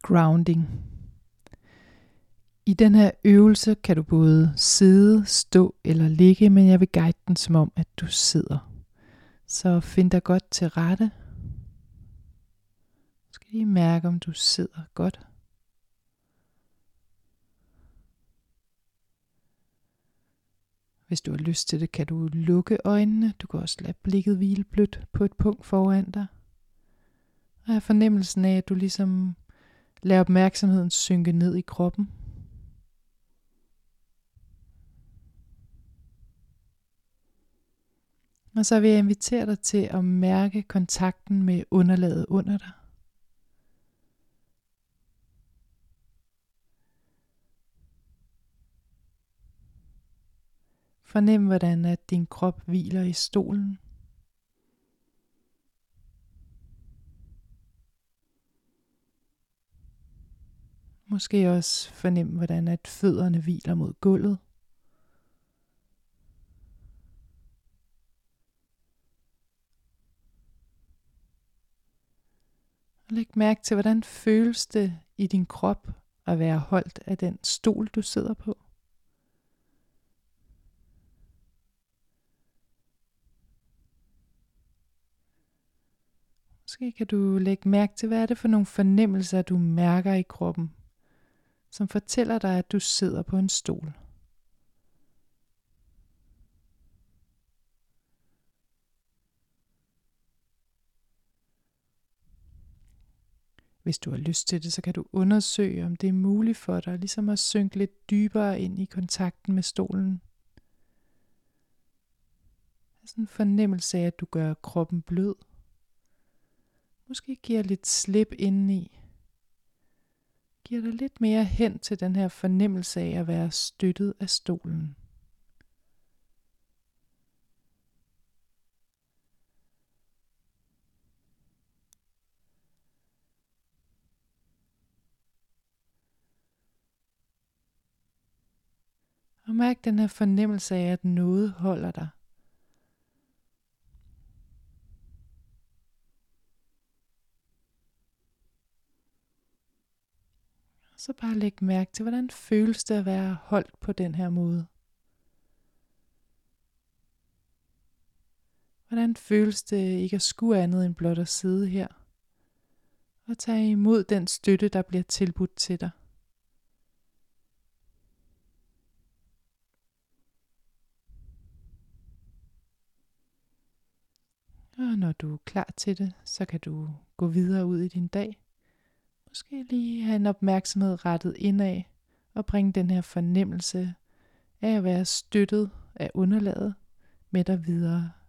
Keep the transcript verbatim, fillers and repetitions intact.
grounding. I den her øvelse kan du både sidde, stå eller ligge, men jeg vil guide den som om, at du sidder. Så find dig godt til rette. Du skal lige mærke, om du sidder godt. Hvis du har lyst til det, kan du lukke øjnene. Du kan også lade blikket hvile blødt på et punkt foran dig. Og have fornemmelsen af, at du ligesom lader opmærksomheden synke ned i kroppen. Og så vil jeg invitere dig til at mærke kontakten med underlaget under dig. Fornem, hvordan at din krop hviler i stolen. Måske også fornem, hvordan at fødderne hviler mod gulvet. Og læg mærke til, hvordan føles det i din krop at være holdt af den stol, du sidder på. Måske kan du lægge mærke til, hvad er det for nogle fornemmelser, du mærker i kroppen, som fortæller dig, at du sidder på en stol. Hvis du har lyst til det, så kan du undersøge, om det er muligt for dig, ligesom at synke lidt dybere ind i kontakten med stolen. Sådan en fornemmelse af, at du gør kroppen blød. Måske giver lidt slip indeni. Giver dig lidt mere hen til den her fornemmelse af at være støttet af stolen. Og mærk den her fornemmelse af, at noget holder dig. Så bare læg mærke til, hvordan føles det at være holdt på den her måde. Hvordan føles det ikke at skue andet end blot at sidde her og tage imod den støtte, der bliver tilbudt til dig. Og når du er klar til det, så kan du gå videre ud i din dag. Måske lige have en opmærksomhed rettet indad og bringe den her fornemmelse af at være støttet af underlaget med dig videre